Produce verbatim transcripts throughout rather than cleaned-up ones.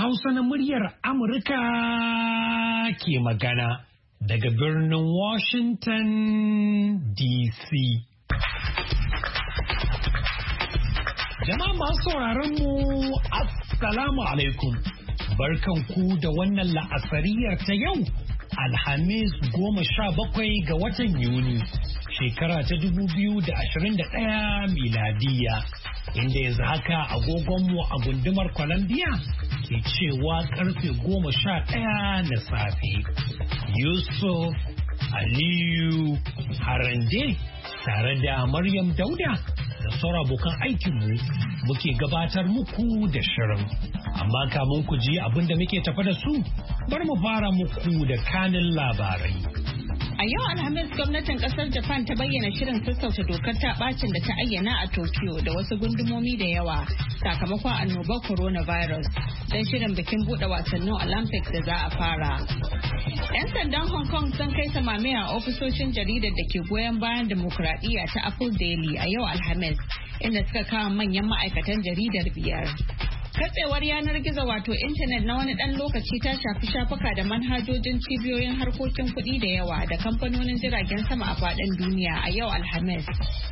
Hausa na muryar Amurka ke magana daga birnin Washington D C. Jama'a masu sauraron mu Assalamu alaikum. Barkan ku da wannan la'asariyar ta yau Alhamis goma sha bakwai ga watan Yuni shekara ta dubu biyu da ashirin da ɗaya miladiya. Inda yanzu haka agogonmu a gundumar Columbia ke cewa karfe goma sha ɗaya na safe. Yusuf Aliyu Harande tare da Maryam Dauda da sauran abokan aikinmu muke gabatar muku da shirin. Amma kamun ku ji abin da muke tafa da su, bar mu fara muku da kanin labarai. A yau Alhamis gwamnatin kasar Japan ta bayyana shirin sassauta dokar ta bacin da ta ayyana a Tokyo da wasu gundumomi da yawa sakamakon annobar coronavirus don shirin bikin bude wasannin Olympics da za a fara. 'Yan sandan Hong Kong sun kai samame a ofisoshin jaridar da ke goyon bayan dimokuraɗiyya ta Apple Daily a yau Alhamis inda suka kama manyan ma'aikatan jaridar biyar. Katsewar yanar gizo wato intanet na wani ɗan lokaci ta shafi shafuka da manhajojin cibiyoyin harkokin kuɗi da yawa da kamfanonin jiragen sama a faɗin duniya a yau Alhamis.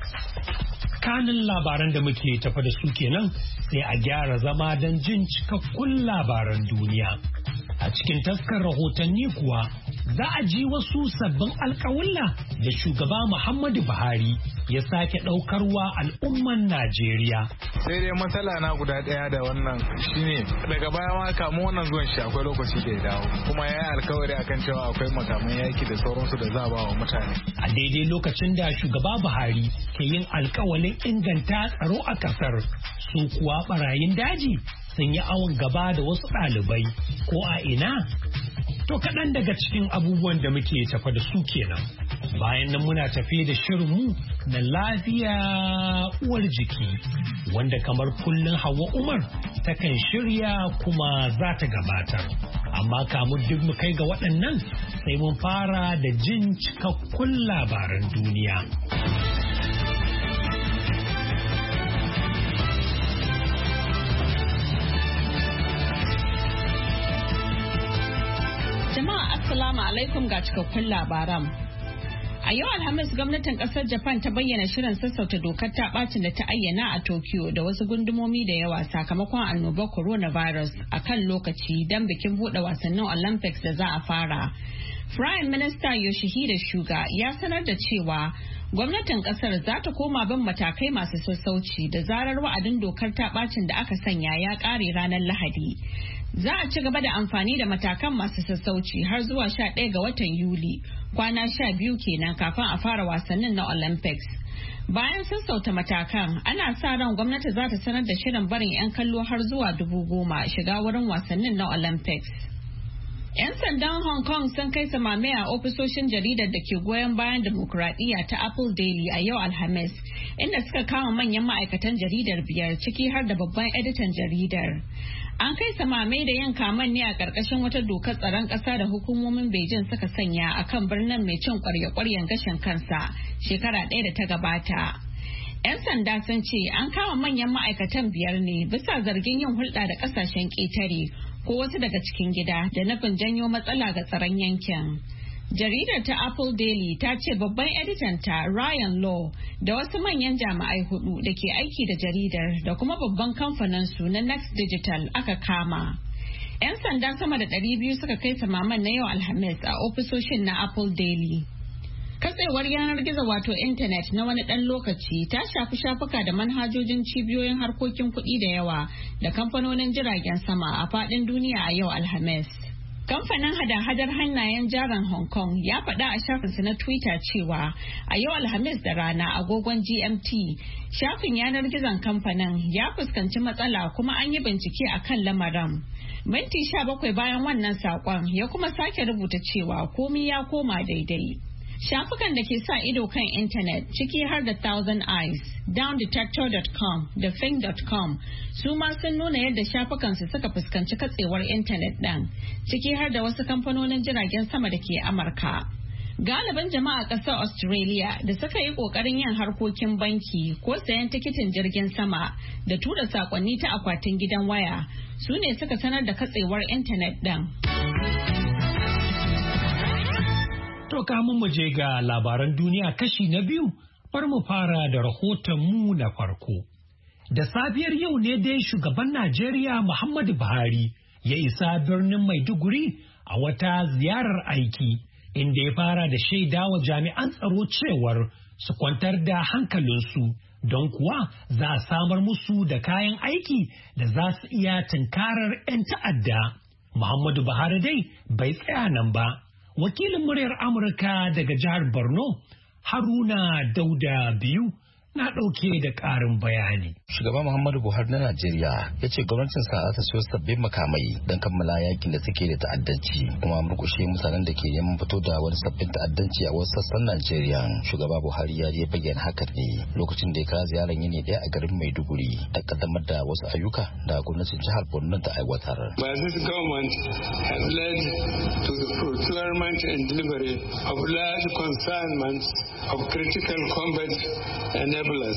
Kanin labaran da muke tafa da su kenan sai a gyara zama don jin cikakkun labaran duniya. A cikin taskar rahotanni kuwa za a ji wasu sabbin alkawulla da shugaba Muhammadu Buhari ya sake ɗaukarwa al'umman Najeriya. Sai dai matsala na guda ɗaya da wannan shine daga baya ma kamun wannan zuwan shi akwai lokaci da ya dawo kuma ya yi alkawari akan cewa akwai makaman yaki da sauransu da za a ba wa mutane. A daidai lokacin da shugaba Buhari ke yin alkawalin inganta tsaro a ƙasar, su kuwa barayin daji sun yi awon gaba da wasu ɗalibai ko a ina? To kaɗan daga cikin abubuwan da muke tafa da su kenan. Bayan nan muna tafe da shirinmu na lafiya uwar jiki wanda kamar kullum Hauwa Umar takan shirya kuma za ta gabatar. Amma kamun duk mu kai ga waɗannan sai mun fara da jin cikakkun labaran duniya. Assalamu alaikum ga cikakkun labaran. A yau Alhamis gwamnatin kasar Japan ta bayyana shirin sassauta dokar ta bacin da ta ayyana a Tokyo da wasu gundumomi da yawa sakamakon annobar coronavirus a kan lokaci don bikin bude wasannin Olympics da za a fara. Prime Minister Yoshihide Suga ya sanar da cewa gwamnatin kasar za ta koma bin matakai masu sassauci da zarar wa'adin dokar ta bacin da aka sanya ya kare ranar Lahadi. Za a ci gaba da amfani da matakan masu sassauci har zuwa sha ɗaya ga watan Yuli, kwana sha biyu kenan kafin a fara wasannin na Olympics. Bayan sassauta matakan, ana sa ran gwamnati za ta sanar da shirin barin 'yan kallo har zuwa dubu goma shiga wurin wasannin na Olympics. 'Yan sandan Hong Kong sun kai samame a ofisoshin jaridar da ke goyon bayan dimokuraɗiyya ta Apple Daily a yau Alhamis, inda suka kama manyan ma'aikatan jaridar biyar ciki har da babban editan jaridar. An kai samame da yin kaman ne a ƙarƙashin wata dokar tsaron ƙasa da hukumomin Beijing suka sanya a kan birnin mai cin ƙwarya-ƙwaryen gashin kansa shekara ɗaya da ta gabata. 'Yan sanda sun ce an kama manyan ma'aikatan biyar ne bisa zargin yin hulɗa da ƙasashen ƙetare ko wasu daga cikin gida da nufin janyo matsala ga tsaron yankin. Jaridar ta Apple Daily ta ce babban editanta Ryan Law da wasu manyan jami'ai hudu da ke aiki da jaridar da kuma babban kamfanin su na Next Digital aka kama. 'Yan sanda sama da ɗari biyu suka kai samaman na yau Alhamis a ofisoshin na Apple Daily. Katsewar yanar gizo wato intanet na wani ɗan lokaci ta shafi shafuka da manhajojin cibiyoyin harkokin kuɗi da yawa da kamfanonin jiragen sama a faɗin duniya a yau Alhamis. Kamfanin hada-hadar hannayen jaran Hong Kong ya faɗa a shafinsa na Twitter cewa a yau Alhamis da rana agogon G M T shafin yanar gizon kamfanin ya fuskanci matsala kuma an yi bincike a kan lamarin. Minti sha bakwai bayan wannan saƙon ya kuma sake rubuta cewa komi ya koma daidai. Shafukan da ke sa ido kan intanet ciki har da Thousand Eyes, down detector dot com da Fing dot com su ma sun nuna yadda shafukansu suka fuskanci katsewar intanet ɗin, ciki har da wasu kamfanonin jiragen sama da ke Amurka. Galiban jama'a ƙasar Australia da suka yi ƙoƙarin yin harkokin banki ko sayan tikitin jirgin sama da tura saƙonni ta akwatin gidan waya su ne suka sanar da katsewar intanet ɗin. To kamun mu je ga labaran duniya kashi na biyu, bar mu fara da rahoton mu na farko. Da safiyar yau ne dai shugaban Najeriya Muhammadu Buhari ya isa birnin Maiduguri a wata ziyarar aiki, inda ya fara da shaida wa jami'an tsaro cewar su kwantar da hankalinsu don kuwa za a samar musu da kayan aiki da za su iya tunkarar 'yan ta'adda. Muhammadu Buhari dai bai tsaya nan ba. Wakilin muryar Amurka daga jihar Borno, Haruna Dauda Biyu, na ɗauke da ƙarin bayani. Shugaba Muhammadu Buhari na Najeriya ya ce gwamnatin sa ta siyo sabbin makamai don kammala yakin da suke da ta'addanci kuma murƙushe mutanen da ke neman fito da wani sabbin ta'addanci a wasu sassan Najeriya. Shugaba Buhari ya je bayyana hakan ne lokacin da ya kawo ziyarar yini ɗaya a garin Maiduguri da kaddamar da wasu ayyuka da gwamnatin jihar Borno ta aiwatar. But this government has led to the procurement and delivery of large consignments of critical combat and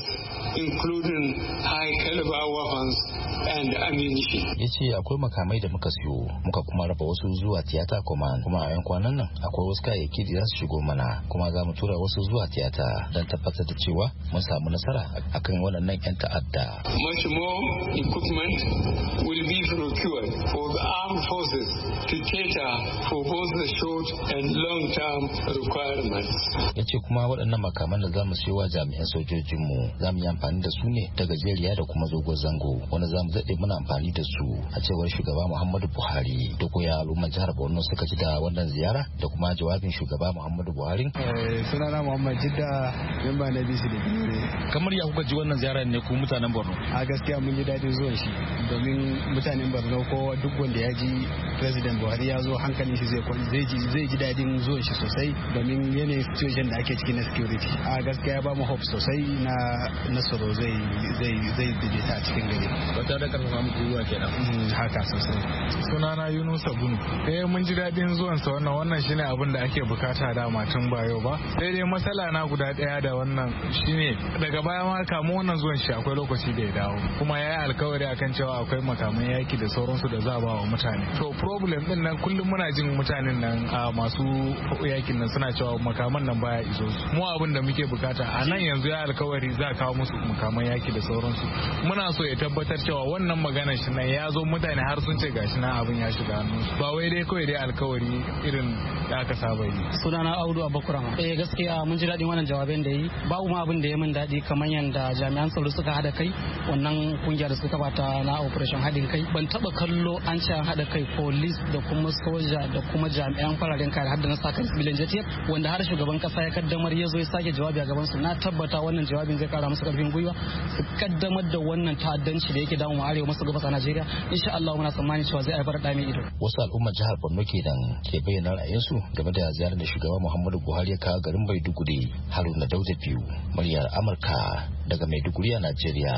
including high caliber weapons and ammunition. Ya ce akwai makamai da muka siyo muka kuma raba wasu zuwa tiyata command kuma a yan kwanan nan akwai wasu kayayyaki da za su shigo mana kuma za mu tura wasu zuwa tiyata don tabbatar da cewa mun samu nasara akan waɗannan yan ta'adda. Much more equipment will be procured for the armed forces to cater for both the short and long term requirements. Ya ce kuma waɗannan makaman da za mu siyo wa jami'an sojojinmu za mu yi amfani da su ne ta gajeriya da kuma dogon zango wanda za mu daɗe muna amfani da su a cewar shugaba Muhammadu Buhari. Da koya al'ummar jihar Borno suka ji da wannan ziyara da kuma jawabin shugaba Muhammadu Buhari. Sunana Muhammad Jidda, memba na B C da Gure. Kamar ya kuka ji wannan ziyara ne ku mutanen Borno? A gaskiya mun ji daɗin zuwan shi domin mutanen Borno ko duk wanda ya ji President Buhari ya zo hankalin shi zai ji zai ji daɗin zuwan shi sosai domin yanayin situation da ake ciki na security. A gaskiya ba mu hope sosai na nasaro zai zai zai daidaita a cikin gari. Wata da karfafa muku zuwa kenan. Haka sosai. Sunana Yunusa Bunu. Eh mun ji daɗin zuwan sa wannan wannan shine abin da ake bukata da tun ba yau ba. Sai dai matsala na guda ɗaya da wannan shine daga baya ma kamu wannan zuwan shi akwai lokaci da ya dawo. Kuma ya yi alkawari akan cewa akwai makaman yaki da sauransu da za a ba wa mutane. To problem din nan kullum muna jin mutanen nan a masu yakin nan suna cewa makaman nan baya iso su. Mu abin da muke bukata a nan yanzu ya alkawari za a kawo musu makaman yaki da sauransu. Muna so ya tabbatar cewa wannan maganar shi nan ya zo mutane har sun ce gashi na abin ya shiga hannunsu. Ba wai dai kawai dai alkawari irin da aka saba yi. Sunana Audu Abubakar. Eh gaskiya mun ji daɗin wannan jawabin da yi. Babu ma abin da ya min daɗi kamar yanda jami'an tsaro suka hada kai wannan kungiyar da suka bata na operation haɗin kai. Ban taba kallo an ce hada kai police da kuma soja da kuma jami'an fararen kai har da na saka civilian jet wanda har shugaban kasa ya kaddamar ya zo ya sake jawabi a gaban su. Na tabbata wannan jawabin zai kara musu karfin gwiwa su kaddamar da wannan ta'addanci da yake damu arewa maso gabas a Najeriya. Insha Allah muna tsammani cewa zai haifar da mai ido. Wasu al'ummar jihar Borno kenan ke bayyana ra'ayinsu game da ziyarar da shugaba Muhammadu Buhari ya kawo garin Maiduguri. Haruna Dauda Biyu, muryar Amurka daga Maiduguri a Najeriya.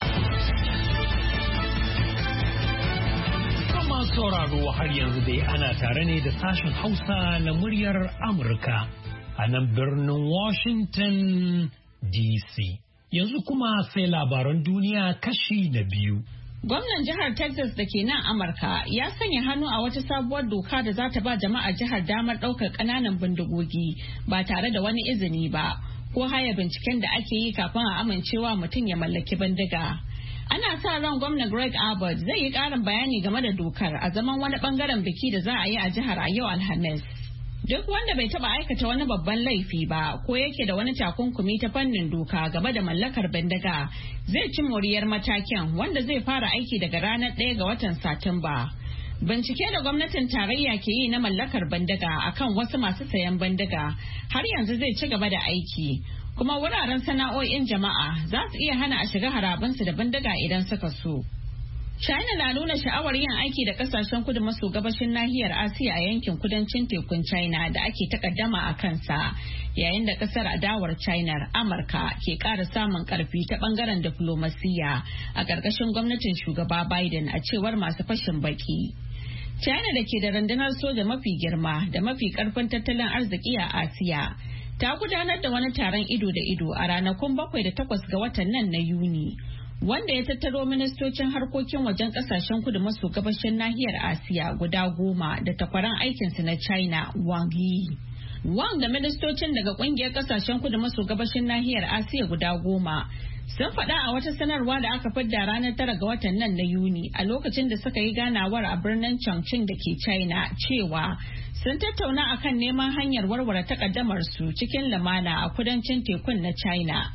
Kuma sauraro har yanzu dai ana tare ne da sashen Hausa na muryar Amurka a nan birnin Washington D C. Yanzu kuma sai labaran duniya kashi na biyu. Gwamnan jihar Texas da ke nan Amurka ya sanya hannu a wata sabuwar doka da za ta ba jama'a jihar damar ɗaukar ƙananan bindigogi ba tare da wani izini ba ko haya binciken da ake yi kafin a amincewa mutum ya mallaki bindiga. Ana sa ran gwamnan Greg Abbott zai yi ƙarin bayani game da dokar a zaman wani ɓangaren biki da za a yi a jihar a yau Alhamis. Duk wanda bai taba aikata wani babban laifi ba ko yake da wani takunkumi ta fannin doka game da mallakar bindiga zai ci moriyar matakin wanda zai fara aiki daga ranar ɗaya ga watan Satumba. Bincike da gwamnatin tarayya ke yi na mallakar bindiga akan wasu masu sayan bindiga har yanzu zai ci gaba da aiki. Kuma wuraren sana'o'in jama'a za su iya hana a shiga harabansu da bindiga idan suka so. China na nuna sha'awar yin aiki da kasashen kudu maso gabashin nahiyar Asiya a yankin kudancin tekun China da ake takaddama a kansa, yayin da kasar adawar China Amurka ke ƙara samun ƙarfi ta ɓangaren diflomasiyya a ƙarƙashin gwamnatin shugaba Biden a cewar masu fashin baki. China da ke da rundunar soja mafi girma da mafi karfin tattalin arziki a Asiya ta gudanar da wani taron ido da ido a ranakun bakwai da takwas ga watan nan na Yuni, wanda ya tattaro ministocin harkokin wajen kasashen kudu maso gabashin nahiyar Asiya guda goma da takwaran aikinsu na China Wang Yi. Wang da ministocin daga kungiyar kasashen kudu maso gabashin nahiyar Asiya guda goma sun faɗa a wata sanarwa da aka fidda ranar tara ga watan nan na Yuni a lokacin da suka yi ganawar a birnin Chongqing da ke China cewa sun tattauna akan neman hanyar warware takaddamar su cikin lumana a kudancin tekun na China.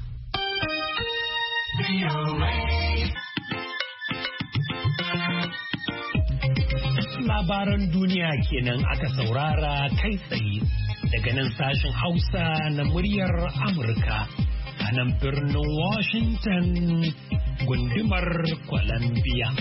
Labaran duniya kenan aka saurara kai tsaye daga nan sashen Hausa na muryar Amurka a nan birnin Washington gundumar Columbia.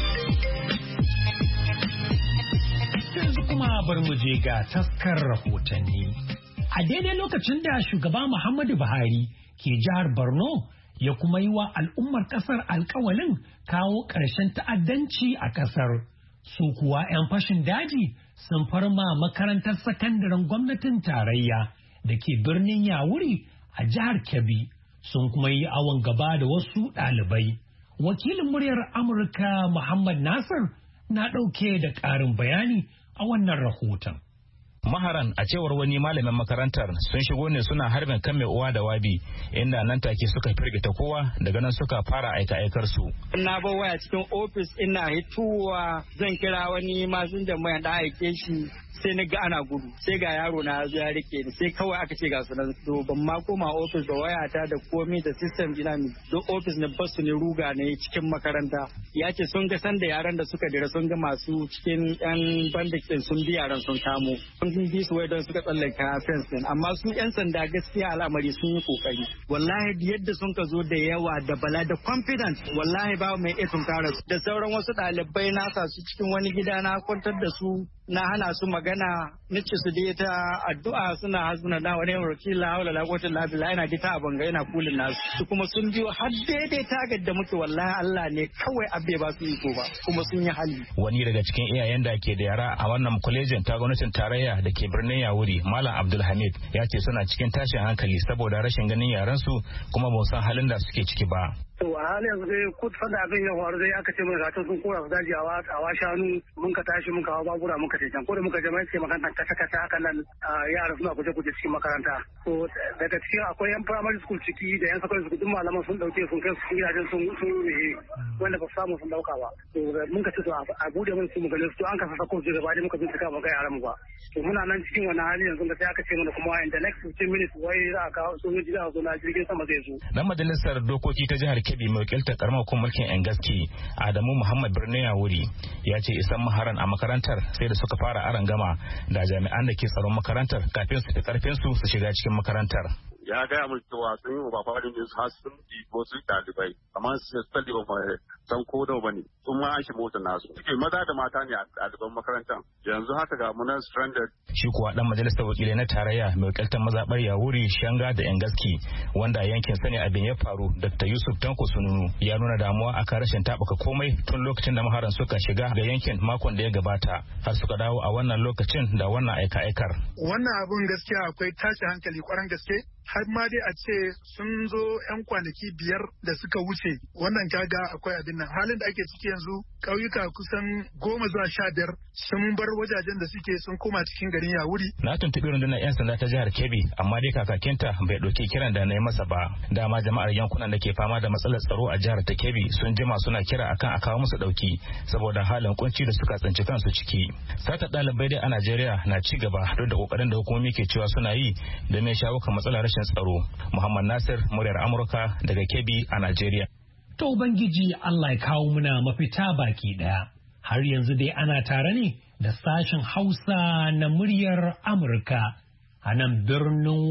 Yanzu kuma bar mu je ga taskar rahotanni. A daidai lokacin da shugaba Muhammadu Buhari ke jihar Borno ya kuma yi wa al'ummar kasar alkawalin kawo ƙarshen ta'addanci a kasar. Su kuwa 'yan fashin daji sun farma makarantar sakandaren gwamnatin tarayya da ke birnin Yawuri a jihar Kebbi sun kuma yi awon gaba da wasu ɗalibai. Wakilin muryar Amurka Muhammad Nasir na ɗauke da ƙarin bayani a wannan rahoton. Maharan a cewar wani malamin makarantar sun shigo ne suna harbin kan mai uwa da wabi inda nan take suka firgita kowa daga nan suka fara aika aikar su. Na bar waya cikin ofis ina hituwa zan kira wani masinjan mai da aike shi sai na ga ana gudu sai ga yaro na zo ya rike ni sai kawai aka ce ga su nan to ban ma koma ofis da wayata da komai da system ina mi don ofis na basu ne ruga ne cikin makaranta ya ce sun ga sanda yaran da suka dira sun ga masu cikin yan bandit din sun bi yaran sun kamo sun bi su wai don suka tsallaka fence din amma su yan sanda gaskiya al'amari sun yi kokari wallahi yadda sun ka zo da yawa da bala da confidence wallahi ba mai iya tunkara da sauran wasu ɗalibai na sa su cikin wani gida na kwantar da su na hana su magana nace su dai ta addu'a suna hasbuna da wani wakila haula la quwwata illa billah ina gita abin ga ina kulin nasu su kuma sun biyo har daidai tagar da muke wallahi Allah ne kawai abbe ba su iko ba kuma sun yi hali. Wani daga cikin iyayen da ke da yara a wannan kwalejin ta gwamnatin tarayya da ke birnin Yawuri Malam Abdulhamid ya ce suna cikin tashin hankali saboda rashin ganin yaran su kuma ba san halin da suke ciki ba. To a halin yanzu dai kut fada abin ya faru dai aka ce mun gatan sun kora su daji a wa shanu mun ka tashi mun ka hawa babura mun ka ce can ko da muka je mai ce makaranta kasa kasa haka nan yara suna guje guje cikin makaranta. To daga cikin akwai yan primary school ciki da yan secondary school duk malaman sun dauke sun kai su gidajen sun sun ne wanda ba su samu sun dauka ba. To mun ka ce to a bude mun su mu gane su to an kasa sako su gaba dai muka bincika mu ga yaran mu ba. To muna nan cikin wannan hali yanzu da sai aka ce mana kuma in the next fifteen minutes wai za a kawo sojoji za a zo na jirgin sama zai zo. Dan majalisar dokoki ta jihar Kebbi mai wakiltar karamar hukumar mulkin yan gaski Adamu Muhammad Birnin Yawuri ya ce isan maharan a makarantar sai da suka fara aron gama da jami'an da ke tsaron makarantar kafin su fi karfin su su shiga cikin makarantar. Ya gaya mun cewa sun yi wa faɗin su har sun ji ko sun ɗalibai amma su tsalli ba mai san ko da bane sun ma an shi motar nasu suke maza da mata ne a ɗaliban makarantar yanzu haka ga munan stranded. Shi kuwa dan majalisar wakilai na tarayya mai wakiltar mazaɓar Yawuri Shanga da yan gaski wanda yankin sani abin ya faru Dr. Yusuf Tanko Sununu ya nuna damuwa akan rashin taɓuka komai tun lokacin da maharan suka shiga ga yankin makon da ya gabata har suka dawo a wannan lokacin da wannan aika-aikar. Wannan abun gaskiya akwai tashi hankali kwaran gaske. Har ma dai a ce sun zo 'yan kwanaki biyar da suka wuce wannan kaga akwai abin nan halin da ake ciki yanzu ƙauyuka kusan goma zuwa sha biyar sun bar wajajen da suke sun koma cikin garin Yawuri. Na tuntuɓi rundunar 'yan sanda ta jihar Kebbi amma dai kakakinta bai ɗauki kiran da na yi masa ba. Dama jama'ar yankunan da ke fama da matsalar tsaro a jihar ta Kebbi sun jima suna kira akan a kawo musu ɗauki saboda halin kunci da suka tsinci kansu ciki. Sata ɗalibai dai a Najeriya na ci gaba duk da ƙoƙarin da hukumomi ke cewa suna yi domin shawo kan matsalar rashin tsaro. Muhammad Nasir, muryar Amurka daga Kebbi a Najeriya. To Ubangiji Allah ya kawo muna mafita baki daya. Har yanzu dai ana tare ne da sashen Hausa na muryar Amurka a nan birnin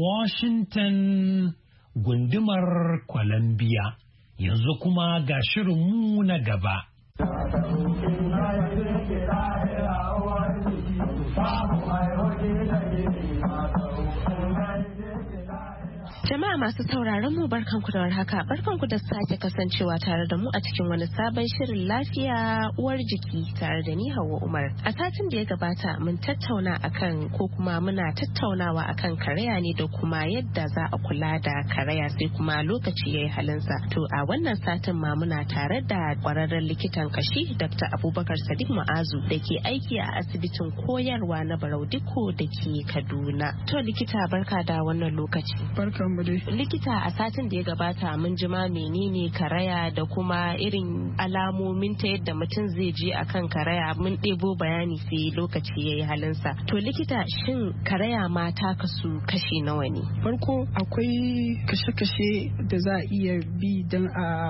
Washington gundumar Columbia. Yanzu kuma ga shirinmu na gaba. Jama'a masu sauraron mu barkanku da warhaka, barkanku da sake kasancewa tare da mu a cikin wani sabon shirin lafiya uwar jiki tare da ni Hauwa Umar. A satin da ya gabata mun tattauna akan ko kuma muna tattaunawa akan karaya ne da kuma yadda za a kula da karaya sai kuma lokaci yayi halinsa. To a wannan satin ma muna tare da kwararren likitan kashi Doctor Abubakar Sadiq Mu'azu da ke aiki a asibitin koyarwa na Barau Dikko da ke Kaduna. To likita barka da wannan lokaci. Barkan mu dai. Likita a satin da ya gabata mun jima menene karaya da kuma irin alamomin ta yadda mutum zai je akan karaya mun ɗebo bayani sai lokaci yayi halinsa. To likita shin karaya ma ta kasu kashi nawa ne? Farko akwai kashe-kashe da za a iya bi don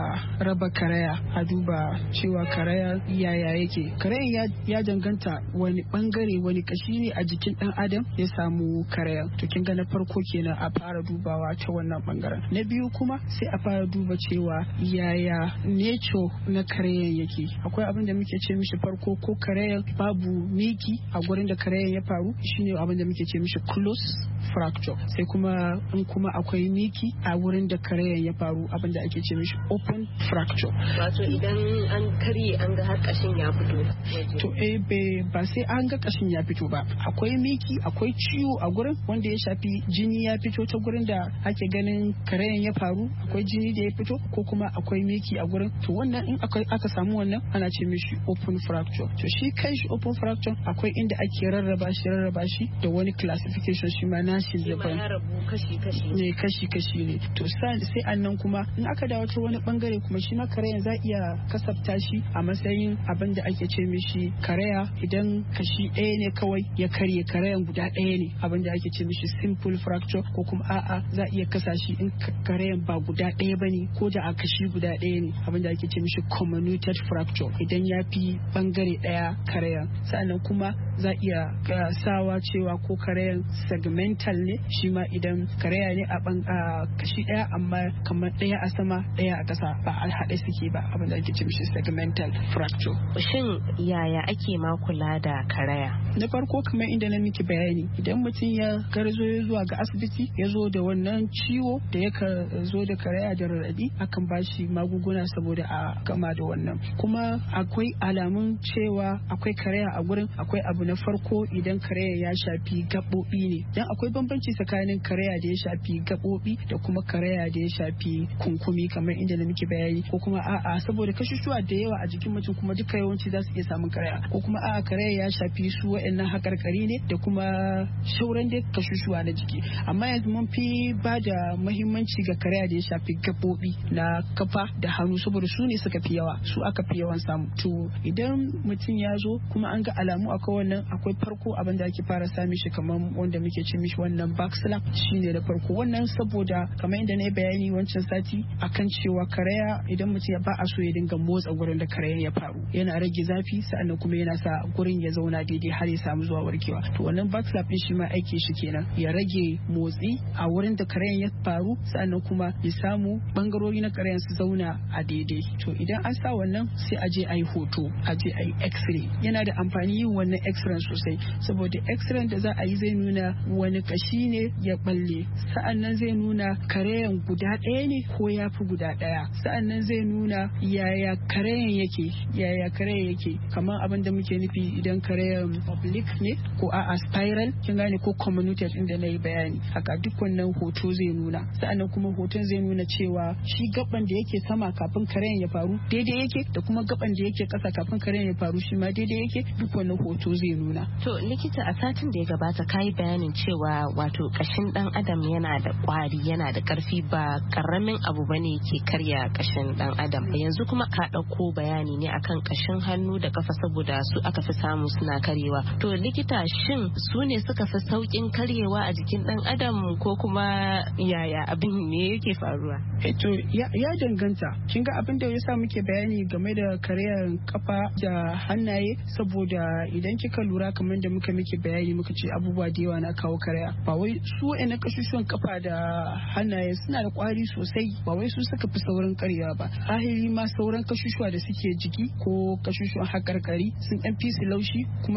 a raba karaya a duba cewa karaya yaya yake. Karayan ya danganta wani bangare wani kashi ne a jikin dan adam ya samu karaya. To kin ga na farko kenan a fara dubawa ta wannan bangaren. Na biyu kuma sai a fara duba cewa yaya nature na karayan yake. Akwai abin da muke ce mishi farko ko karayan babu miki a gurin da karayan ya faru shine abin da muke ce mishi close fracture. Sai kuma in kuma akwai miki a wurin da karayan ya faru abin da ake ce mishi open fracture. Wato idan an karye an ga har kashin ya fito. To eh ba sai an ga kashin ya fito ba. Akwai miki akwai ciwo a gurin wanda ya shafi jini ya fito ta gurin da ake ganin karayan ya faru akwai jini da ya fito ko kuma akwai miki a gurin. To wannan in akwai aka samu wannan ana ce mishi open fracture. To shi kai shi open fracture akwai inda ake rarraba shi rarraba shi da wani classification shi ma nashi daban. Ya rabu kashi kashi ne kashi kashi ne. To sai annan kuma in aka dawo ta wani bangare kuma shi ma karayan za iya kasafta shi a matsayin abin da ake ce mishi karaya idan kashi ɗaya ne kawai ya karye karayan guda ɗaya ne abin da ake ce mishi simple fracture ko kuma a'a za iya kasa shi in karayan ba guda ɗaya bane ko da a kashi guda ɗaya ne abin da ake ce mishi comminuted fracture idan ya fi bangare ɗaya karayan. Sannan kuma za iya sawa cewa ko karayan segmental ne shi ma idan karaya ne a kashi ɗaya amma kamar ɗaya a sama ɗaya a ƙasa ba a haɗe suke ba abin da ake ce mishi segmental fracture. Shin yaya ake ma kula da karaya? Na farko kamar inda na miki bayani idan mutum ya garzo ya zuwa ga asibiti ya zo da wannan ciwo da ya zo da karaya da raɗaɗi akan ba shi magunguna saboda a gama da wannan. Kuma akwai alamun cewa akwai karaya a gurin. Akwai abu na farko idan karaya ya shafi gaɓoɓi ne dan akwai bambanci tsakanin karaya da ya shafi gaɓoɓi da kuma karaya da ya shafi kunkumi kamar inda na miki bayani ko kuma a'a saboda kashushuwa da yawa a jikin mutum kuma duka yawanci za su iya samun karaya ko kuma a'a karaya ya shafi su wa'annan hakarkari ne da kuma shauran da kashushuwa na jiki. Amma yanzu mun fi ba da muhimmanci ga karaya da ya shafi gaɓoɓi na kafa da hannu saboda su ne suka fi yawa su aka fi yawan samu. To idan mutum ya zo kuma an ga alamu akwai wannan akwai farko abin da ake fara sami shi kamar wanda muke ce mishi wannan back slap shine da farko wannan saboda kamar inda na yi bayani wancan sati akan cewa karaya idan mutum ya ba a so ya dinga motsa gurin da karayan ya faru yana rage zafi sa'annan kuma yana sa gurin ya zauna daidai har ya samu zuwa warkewa. To wannan back slap din shi ma aiki shi kenan ya rage motsi a wurin da karayan ya faru sa'annan kuma ya samu bangarori na karayan su zauna a daidai. To idan an sa wannan sai a je a yi hoto a je a yi x-ray. Yana da amfani yin wannan x-ray sosai saboda x-ray da za a yi zai nuna wani kashi ne ya balle sa'annan zai nuna karayan guda ɗaya ne ko ya fi guda ɗaya sa'annan zai nuna yaya karayan yake yaya karayan yake kamar abin da muke nufi idan karayan oblique ne ko a spiral kin gane ko comminuted inda na yi bayani haka duk wannan hoto zai nuna sa'annan kuma hoton zai nuna cewa shi gaban da yake sama kafin karayan ya faru daidai yake da kuma gaban da yake kasa kafin karayan ya faru shi ma daidai yake duk wannan hoto zai nuna. To likita a satin da ya gabata kayi bayanin cewa wato kashin dan adam yana da kwari yana da karfi ba karamin abu bane ke karya kashin dan adam. Yanzu kuma ka dauko bayani ne akan kashin hannu da kafa saboda su aka fi samu suna karyewa. To likita shin su ne suka fi saukin karyewa a jikin dan adam ko kuma yaya abin ne yake faruwa? Eh to ya, ya danganta. Kin ga abin da yasa muke bayani game da karyar kafa da hannaye saboda idan kika lura kamar da muka miki bayani muka ce abubuwa da yawa na kawo karaya ba wai su wa'annan kashushuwan kafa da hannaye suna da kwari sosai ba wai su suka fi saurin karyewa ba ahiri ma sauran kashushuwa da suke jiki ko kashushuwan hakarkari sun ɗan fi su laushi kuma za su iya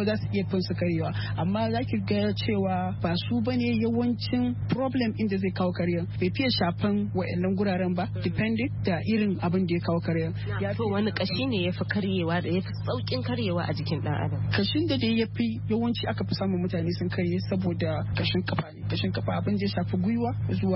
ya fi su karyewa, amma za ki ga cewa ba su bane yawancin problem inda zai kawo karyan, bai fiye shafan wa'annan guraren ba depending da irin abin da ya kawo karyan. Ya to wani kashi ne ya fi karyewa da ya fi saukin karyewa a jikin dan adam? Kashin da dai ya fi yawanci aka fi samun mutane sun karye saboda kashin kafa ne. Kashin kafa abin da ya shafi gwiwa zuwa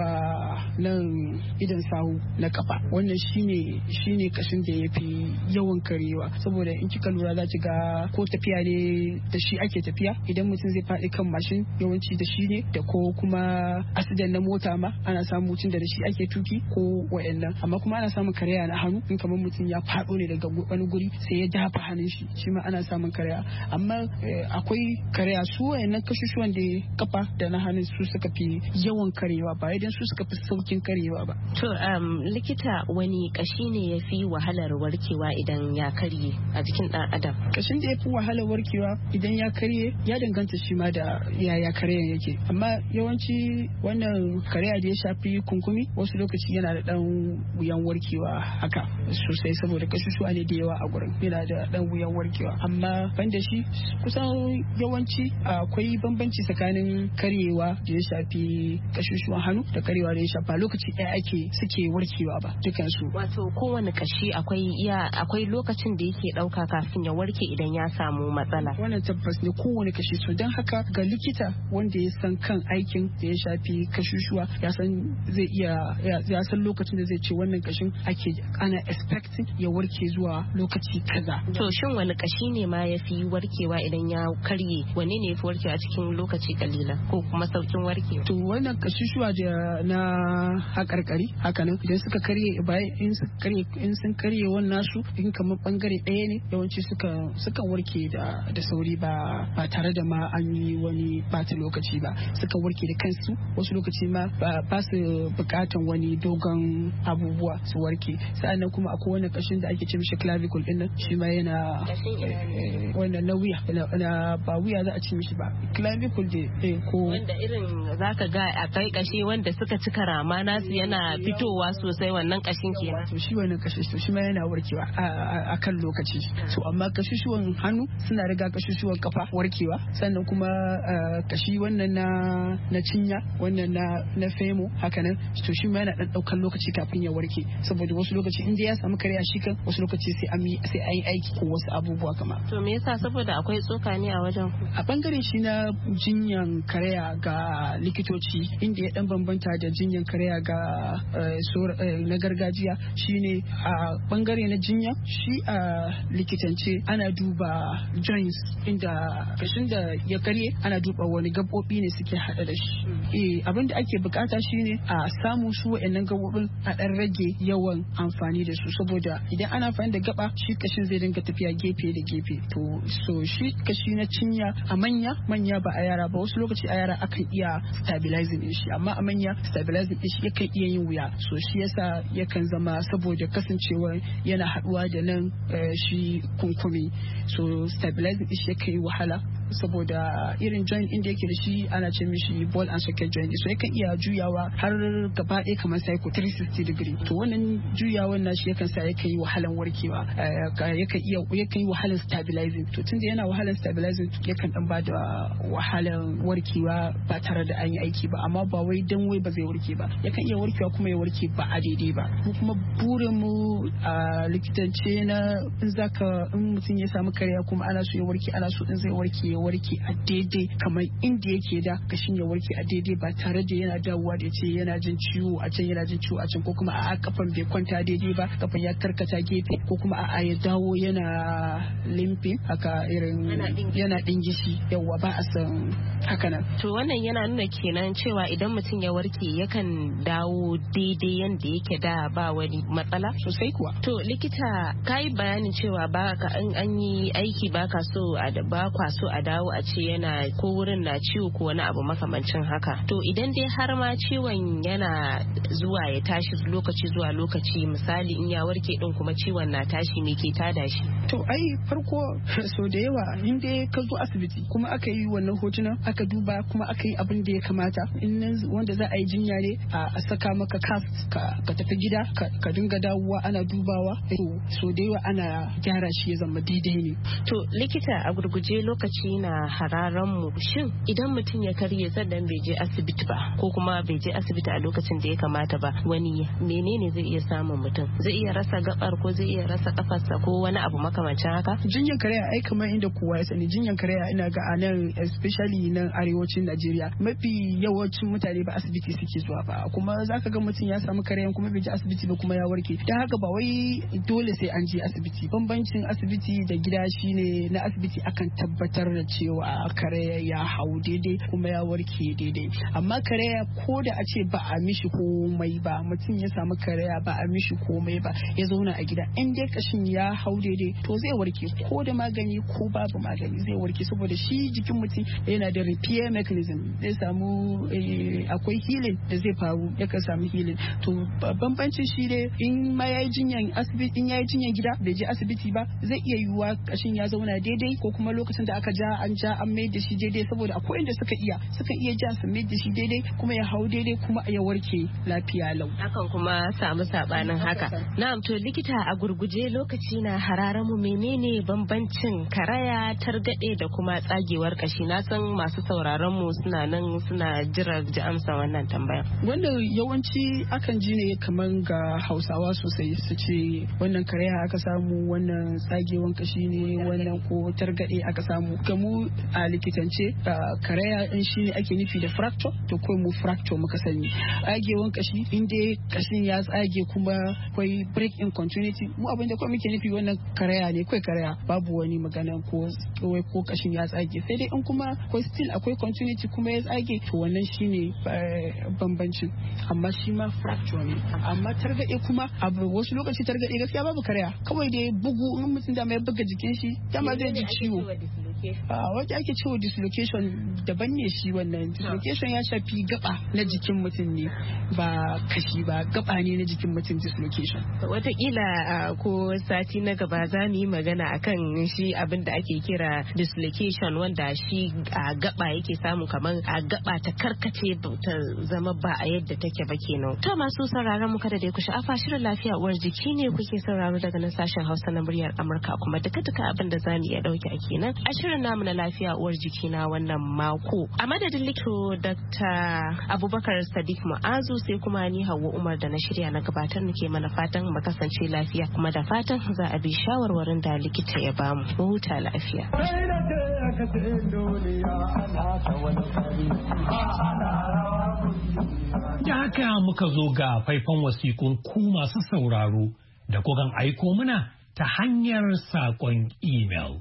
nan idan sahu na kafa, wannan shine shine kashin da ya fi yawan karyewa, saboda in kika lura za ki ga ko tafiya ne da shi ake tafiya, idan mutum zai faɗi kan mashin yawanci da shi ne, da ko kuma accident na mota ma ana samun mutum da shi ake tuki ko wayannan, amma kuma ana samun karaya na hannu in kamar mutum ya faɗo ne daga wani guri sai ya dafa hannun shi, shi ma ana samun karaya. Amma akwai karaya su wayannan kashushuwan da kafa da na hannun su suka fi yawan karewa ba idan su suka fi saukin karewa ba. To um, likita wani kashi ne ya fi wahalar warkewa idan ya karye a jikin dan adam? Kashin da ya fi wahalar warkewa idan ya karye ya danganta shi ma da yaya karyan yake, amma yawanci wannan karya da ya shafi kunkumi wasu lokaci yana da dan wuyan warkewa haka sosai saboda kashushuwa ne da yawa a gurin, yana da dan wuyan warkewa. Amma ban da shi kusan yawanci akwai bambanci tsakanin karyewa da ya shafi kashushuwan hannu da karyewa da ya shafa lokaci ɗaya ake suke warkewa ba dukansu. Wato kowane kashi akwai iya akwai lokacin da yake ɗauka kafin ya warke idan ya samu matsala. Wannan tabbas ne kowane kashi, so don haka ga likita wanda ya san kan aikin da ya shafi kashushuwa ya san zai iya ya san lokacin da zai ce wannan kashin ake ana expecting ya warke zuwa lokaci kaza. To shin wani kashi ne ma ya fi warkewa idan ya karye, wanne ne ya fi warkewa cikin lokaci kalila ko kuma saukin warkewa? To wannan kashushuwa da na hakarkari haka nan idan suka karye bayan in suka karye in sun karye wannan su in kamar bangare ɗaya ne yawanci suka suka warke da da sauri ba ba tare da ma an yi wani bata lokaci ba, suka warke da kansu. Wasu lokaci ma ba su bukatan wani dogon abubuwa su warke. Sa'annan kuma akwai wani kashin da ake ce mishi clavicle din nan, shi ma yana wannan na wuya na ba wuya za a ce mishi ba, clavicle da ko wanda irin zaka ga a kai kashi wanda suka cika rama nasu yana fitowa sosai, wannan kashin kenan. To shi wannan kashin to shi ma yana warkewa a kan lokaci. So amma kashushuwan hannu suna riga kashushuwan kafa warkewa, sannan kuma kashi wannan na na cinya wannan na na femo haka nan to shi ma yana dan daukan lokaci kafin ya warke, saboda wasu lokaci inda ya samu karya shi kan wasu lokaci sai an sai an yi aiki ko wasu abubuwa kama. To me yasa? Saboda akwai tsoka ne a wajen ku? A bangaren shi na jinyan karya ga likitoci inda ya dan bambanta da jinyan karya ga na gargajiya shine a bangare na jinya shi a likitance ana duba joints inda kashin da ya karye ana duba wani gabobi ne suke hada da shi. Eh abin da ake bukata shine a samu su wa'annan gabobin a dan rage yawan amfani da su, saboda idan ana amfani da gaba shi kashin zai dinga tafiya gefe da gefe. To so shi kashi na cinya a manya manya ba a yara ba, wasu lokaci a yara akan iya stabilizing din shi, amma a manya stabilizing din shi yakan iya yin wuya. So shi yasa yakan zama saboda kasancewa yana haduwa da nan shi kunkumi, so stabilizing din shi yakan yi wahala saboda irin joint inda yake da shi ana ce mishi ball and socket joint, so yakan iya juyawa har gaba ɗaya kamar psycho three sixty degree. To wannan juyawan nashi yakan sa yakan yi wahalan warkewa, yakan iya yakan yi wahalan stabilizing. To tunda yana wahalan stabilizing yakan dan bada wahalan warkewa ba tare da an yi aiki ba, amma ba wai dan wai ba zai warke ba, yakan iya warkewa kuma ya warke ba a daidai ba. Mu kuma burin mu a likitance na in zaka in mutum ya samu karya kuma ana so ya warke, ana so in zai warke ya warke a daidai kamar inda yake da kashin ya warke a daidai ba tare da yana dawowa da ce yana jin ciwo a can yana jin ciwo a can, ko kuma a kafan bai kwanta daidai ba, kafan ya karkata gefe, ko kuma a ya dawo yana limping haka irin yana dingishi. Yawa ba a san haka nan. To wannan yana nuna kenan cewa idan mutum ya warke yakan dawo daidai yanda yake da ba wani matsala sosai kuwa. To likita kai bayanin cewa ba ka an yi aiki ba ka so a ba kwa so a dawo a ce yana ko wurin na ciwo ko wani abu makamancin haka. To idan dai har ma ciwon yana zuwa ya tashi lokaci zuwa lokaci, misali in ya warke din kuma ciwon na tashi me ke tada shi? To ai farko so da yawa in dai ka zo asibiti kuma aka yi wannan hotunan aka duba kuma aka yi abin da ya kamata, in wanda za a yi jinya ne a saka maka cast ka tafi gida ka dinga dawowa ana dubawa, so da yawa ana gyara shi ya zama daidai ne. To likita a gurguje lokaci lokaci na hararan mu, shin idan mutum ya karye sannan bai je asibiti ba ko kuma bai je asibiti a lokacin da ya kamata ba, wani menene zai iya samun mutum? Zai iya rasa gabar ko zai iya rasa kafarsa ko wani abu makamancin haka? Jinyan karaya ai kamar inda kowa ya sani, jinyan karaya ina ga a nan especially nan arewacin Najeriya mafi yawancin mutane ba asibiti suke zuwa ba, kuma zaka ga mutum ya samu karayan kuma bai je asibiti ba kuma ya warke. Dan haka ba wai dole sai an je asibiti. Bambancin asibiti da gida shine na asibiti akan tabbatar da cewa karaya ya hau daidai kuma ya warke daidai, amma karaya ko da a ce ba a mishi komai ba, mutum ya samu karaya ba a mishi komai ba ya zauna a gida, in dai kashin ya hau daidai to zai warke, ko da magani ko babu magani zai warke, saboda shi jikin mutum yana da repair mechanism, zai samu akwai healing da zai faru, yakan samu healing. To bambancin shi dai in ma yayi jinyan asibiti, in yayi jinyan gida bai je asibiti ba, zai iya yiwuwa kashin ya zauna daidai ko kuma lokacin da aka ja an ja an mai da shi daidai, saboda akwai inda suka iya suka iya ja su mai da shi daidai kuma ya hau daidai kuma ya warke lafiya lau. Akan kuma samu sabanin haka. Na'am, to likita a gurguje lokaci na hararan mu, menene bambancin karaya, targade da kuma tsagewar kashi? Na san masu sauraron mu suna nan suna jira ji amsa wannan tambaya. Wanda yawanci akan ji ne kaman ga Hausawa sosai su ce wannan karaya aka samu, wannan tsagewan kashi ne, wannan ko targade aka samu. Kamu a likitance karaya din shine ake nufi da fracture, to ko mu fracture muka sani. Tsagewan kashi inda kashin ya tsage kuma akwai break in continuity, mu abinda kawai muke nufi wannan karaya ne, kai karaya, babu wani magana ko kawai ko kashin ya tsage. Sai dai in kuma akwai still akwai continuity kuma ya tsage, to wannan shine bambancin, amma shi ma fracture ne. Amma targade kuma abu wasu lokaci targade gaskiya babu karaya, kawai dai bugu, in mutum da mai buga jikin shi dama zai ji ciwo. Wanda ake cewa dislocation daban ne shi, wannan dislocation ya shafi gaba na jikin mutum ne, ba kashi ba, gaba ne na jikin mutum dislocation. Wataƙila ko sati na gaba za mu yi magana akan shi abin da ake kira dislocation, wanda shi a gaba yake samu, kamar a gaba ta karkace ta zama ba a yadda take ba kenan. To masu sauraron mu kada dai ku sha'afa, shirin lafiya uwar jiki ne kuke sauraro daga nan sashen Hausa na muryar Amurka, kuma duka duka abin da za mu iya dauke a kenan a shirin namu na lafiya uwar jiki na wannan mako. A madadin likito Dakta Abubakar Sadiq Mu'azu, sai kuma ni Hauwa Umar da na shirya na gabatar muke mana fatan mu kasance lafiya, kuma da fatan za a bi shawarwarin da likita ya bamu. Mu huta lafiya. Da haka muka zo ga faifan wasikun ku masu sauraro da kukan aiko mana ta hanyar saƙon email.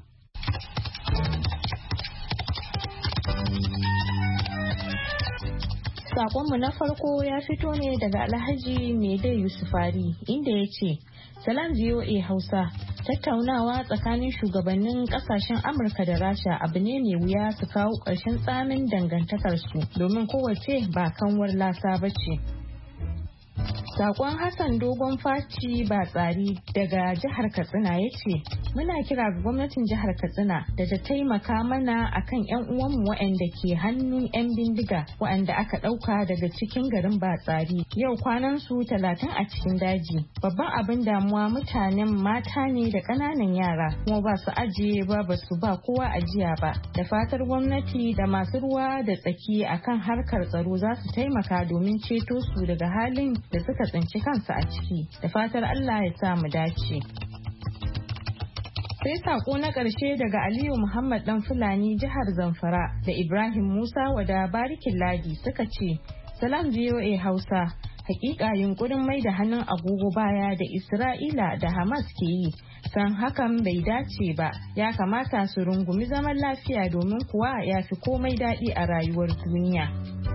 Sakonmu na farko ya fito ne daga Alhaji Mede Yusufari, inda ya ce, Salam V O A Hausa, tattaunawa tsakanin shugabannin kasashen Amurka da Rasha abu ne mai wuya su kawo ƙarshen tsamin dangantakarsu, domin kowace ba kanwar lasa ba ce. Sakon Hassan Dogon Faci ba tsari daga jihar Katsina ya ce, muna kira ga gwamnatin jihar Katsina da ta taimaka mana akan 'yan uwanmu waɗanda ke hannun 'yan bindiga waɗanda aka ɗauka daga cikin garin Batsari. Yau kwanan su talatin a cikin daji. Babban abin damuwa mutanen mata ne da ƙananan yara, kuma ba su ajiye ba, ba su ba kowa ajiya ba. Da fatar gwamnati da masu ruwa da tsaki akan harkar tsaro za su taimaka domin ceto su daga halin da suka tsinci kansu a ciki, da fatar Allah ya sa mu dace. Sai sako na ƙarshe daga Aliyu Muhammad Dan Fulani jihar Zamfara da Ibrahim Musa wada Barikin Ladi suka ce, Salam V O A Hausa, hakika yunkurin mai da hannun agogo baya da Isra'ila da Hamas ke yi, san hakan bai dace ba, ya kamata su rungumi zaman lafiya domin kuwa ya fi komai daɗi a rayuwar duniya.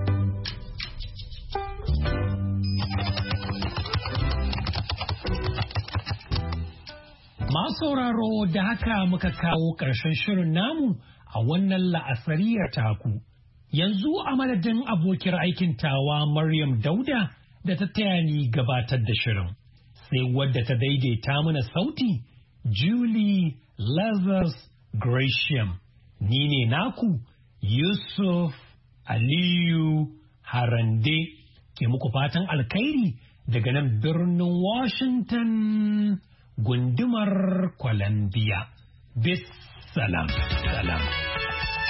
Masu sauraro da haka muka kawo ƙarshen shirin namu a wannan la'asariyar taku. Yanzu a madadin abokiyar aikin tawa Maryam Dauda da ta taya ni gabatar da shirin. Sai wadda ta daidaita mana sauti, Julie Lazarus Gratiam. Ni ne naku, Yusuf Aliyu Harande, ke muku fatan alkhairi daga nan birnin Washington. Gundumar Columbia. Bis salam. Salam.